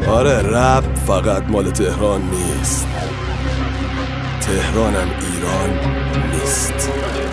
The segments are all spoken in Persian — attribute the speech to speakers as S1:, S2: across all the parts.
S1: آره رپ فقط مال تهران نیست، تهرانم ایران نیست.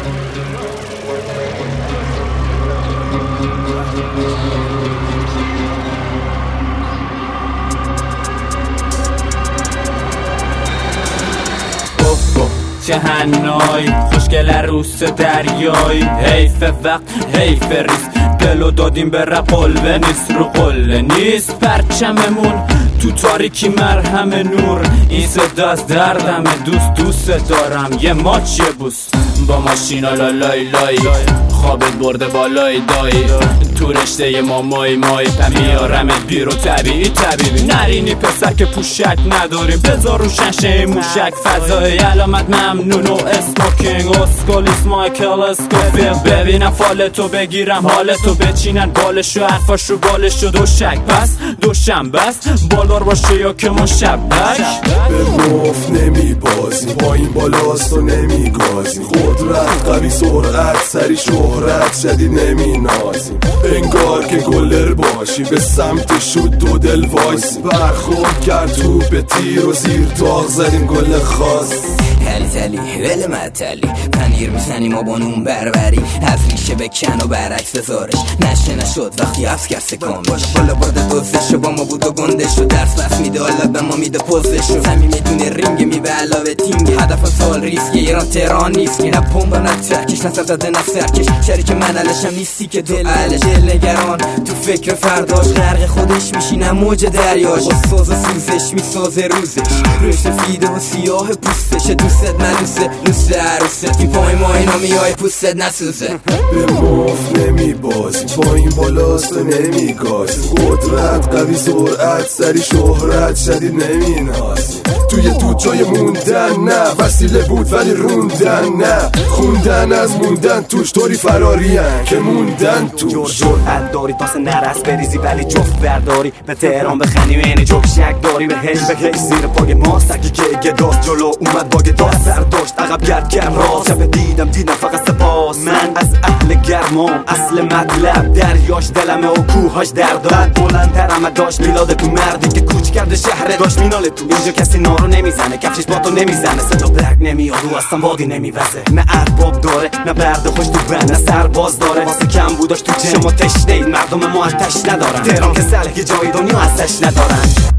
S2: چه هنای خوشگل روس دریایی، حیف وقت حیف ریس، دلو دادیم به رپ قلبه نیست، رو قله نیست پرچممون تو تاریکی مرهم نور. این صدا از دردمه دوست دارم یه ماچ یه بوس با ماشینا لای لای، خوابت برده بالای دای، تو رشته ما مای میارمت بیرو طبیعی نرینی پسر که پوشک نداریم، بذار رو شنشه موشک فضای علامت ممنون و اسموکینگ اسکولیس مایکل اسکوفیل. ببینم فالتو بگیرم حالتو بچینن بالشو حرفاشو بالشو دوشک پس دوشنبه است بالدار باشه یا که مشبک.
S1: به مف نمی بازی با این بالاست و نمی گازی، قدرت قوی سرعت سری شهرت شدید نمی نازیم، انگار که گلر باشی به سمت شد دو دل وایسی، برخورد کرد تو به تیر و زیر تاق زدیم گل خاص.
S3: هلی تلی ول متلی پنیر میزنیم و با نون بربری، از ریشه بکن و برعکس بذارش نشد وقتی از کسی کن باشه، بالا برده دوزشو با ما بود و گندشو درس بس میده حالا به ما میده پوزشو، زمین میدونه رینگ میبه علاوه تینگ، هدف سال ریسک ایران تهران نیست، نه پومبا نه ترکش نه سرزده نه سرکش، شریک من علشم نیستی که دل نگران تو فکر فرداش غرق خودش میشینم موج دریاش، سوز و سوزش میسازه روزش روی سفیده و سیاه پوستش، دوست ملوسه لوسه عروسه این پای ما اینا میای پوستت نسوزه.
S1: به مف نمی بازی با این بالاست و نمی گازی، قدرت قوی سرعت سری شهرت شدید نمی نازی، توی تو جای موندن نه وسیله بود ولی روندن نه، خوندن از موندن توش طوری فرارین که موندن توش.
S4: جرأت داری تاسه نرس بریزی ولی جفت برداری، به تهران بخنی و یعنی جوک شک داری، به هش بکش زیر پاگ ما سکی که گداست جلو اومد باگ داست سر داشت عقب گرد راست، شب دیدم فقط سپاس، من از اهل گرمام اصل مطلب دریاش دلمه و کوهاش درداد، بلندترم داشت میلاد تو مردی که کوچ کرده شهره داشت میناله تو اینجا کسی نارو نمیزنه کفشش با تو نمیزنه، صدا برگ نمیاد و اصلا وادی نمیوزه، نه ارباب داره نه برده خوش تو بند نه سرباز داره، واسه کم بوداش تو شما تشنه اید مردم ما آتش ندارن، تهران که سلح جای دنیا ازش ندارن.